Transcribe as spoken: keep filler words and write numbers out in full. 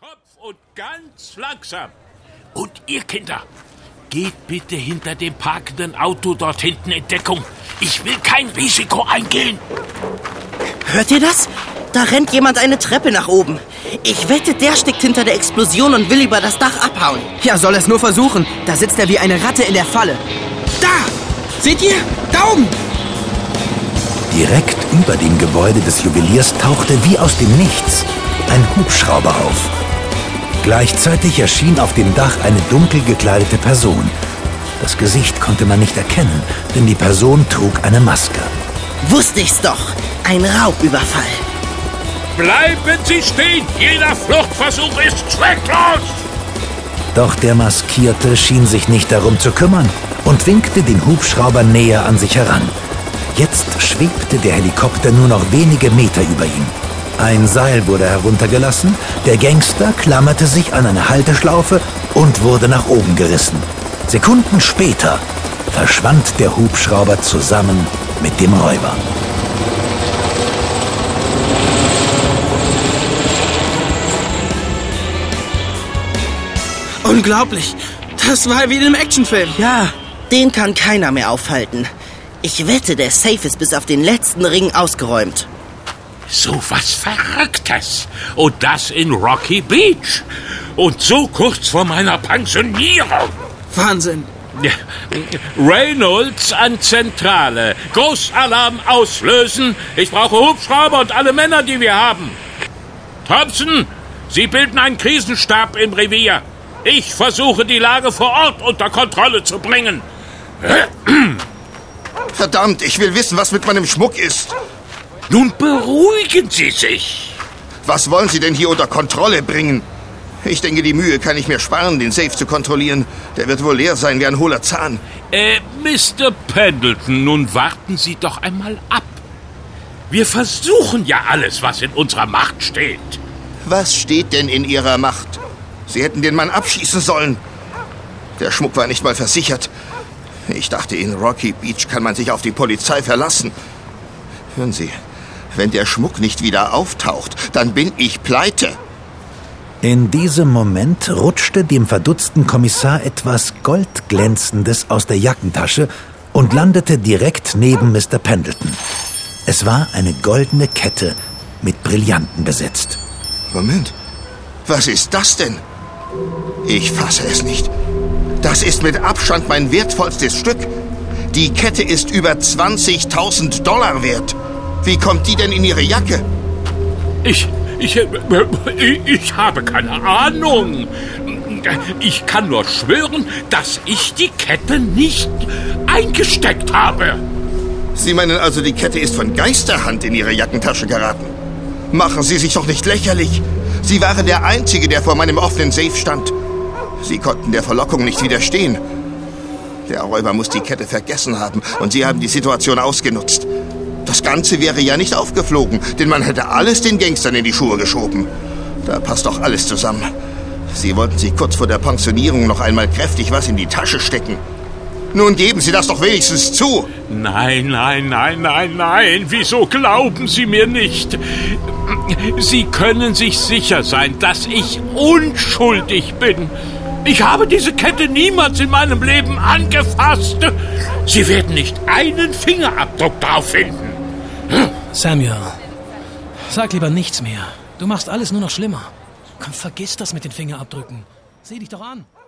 Kopf und ganz langsam. Und ihr Kinder, geht bitte hinter dem parkenden Auto dort hinten in Deckung. Ich will kein Risiko eingehen. Hört ihr das? Da rennt jemand eine Treppe nach oben. Ich wette, der steckt hinter der Explosion und will über das Dach abhauen. Ja, soll es nur versuchen. Da sitzt er wie eine Ratte in der Falle. Da! Seht ihr? Da oben! Direkt über dem Gebäude des Juweliers tauchte wie aus dem Nichts ein Hubschrauber auf. Gleichzeitig erschien auf dem Dach eine dunkel gekleidete Person. Das Gesicht konnte man nicht erkennen, denn die Person trug eine Maske. Wusste ich's doch. Ein Raubüberfall. Bleiben Sie stehen! Jeder Fluchtversuch ist zwecklos! Doch der Maskierte schien sich nicht darum zu kümmern und winkte den Hubschrauber näher an sich heran. Jetzt schwebte der Helikopter nur noch wenige Meter über ihm. Ein Seil wurde heruntergelassen, der Gangster klammerte sich an eine Halteschlaufe und wurde nach oben gerissen. Sekunden später verschwand der Hubschrauber zusammen mit dem Räuber. Unglaublich. Das war wie in einem Actionfilm. Ja, den kann keiner mehr aufhalten. Ich wette, der Safe ist bis auf den letzten Ring ausgeräumt. So was Verrücktes. Und das in Rocky Beach. Und so kurz vor meiner Pensionierung. Wahnsinn. Reynolds an Zentrale. Großalarm auslösen. Ich brauche Hubschrauber und alle Männer, die wir haben. Thompson, Sie bilden einen Krisenstab im Revier. Ich versuche, die Lage vor Ort unter Kontrolle zu bringen. Verdammt, ich will wissen, was mit meinem Schmuck ist. Nun beruhigen Sie sich. Was wollen Sie denn hier unter Kontrolle bringen? Ich denke, die Mühe kann ich mir sparen, den Safe zu kontrollieren. Der wird wohl leer sein wie ein hohler Zahn. Äh, Mister Pendleton, nun warten Sie doch einmal ab. Wir versuchen ja alles, was in unserer Macht steht. Was steht denn in Ihrer Macht? Sie hätten den Mann abschießen sollen. Der Schmuck war nicht mal versichert. Ich dachte, in Rocky Beach kann man sich auf die Polizei verlassen. Hören Sie, wenn der Schmuck nicht wieder auftaucht, dann bin ich pleite. In diesem Moment rutschte dem verdutzten Kommissar etwas Goldglänzendes aus der Jackentasche und landete direkt neben Mister Pendleton. Es war eine goldene Kette mit Brillanten besetzt. Moment, was ist das denn? Ich fasse es nicht. Das ist mit Abstand mein wertvollstes Stück. Die Kette ist über zwanzigtausend Dollar wert. Wie kommt die denn in Ihre Jacke? Ich, ich, ich habe keine Ahnung. Ich kann nur schwören, dass ich die Kette nicht eingesteckt habe. Sie meinen also, die Kette ist von Geisterhand in Ihre Jackentasche geraten? Machen Sie sich doch nicht lächerlich. Sie waren der Einzige, der vor meinem offenen Safe stand. Sie konnten der Verlockung nicht widerstehen. Der Räuber muss die Kette vergessen haben und Sie haben die Situation ausgenutzt. Das Ganze wäre ja nicht aufgeflogen, denn man hätte alles den Gangstern in die Schuhe geschoben. Da passt doch alles zusammen. Sie wollten sich kurz vor der Pensionierung noch einmal kräftig was in die Tasche stecken. Nun geben Sie das doch wenigstens zu. Nein, nein, nein, nein, nein. Wieso glauben Sie mir nicht? Sie können sich sicher sein, dass ich unschuldig bin. Ich habe diese Kette niemals in meinem Leben angefasst. Sie werden nicht einen Fingerabdruck drauf finden. Samuel, sag lieber nichts mehr. Du machst alles nur noch schlimmer. Komm, vergiss das mit den Fingerabdrücken. Sieh dich doch an.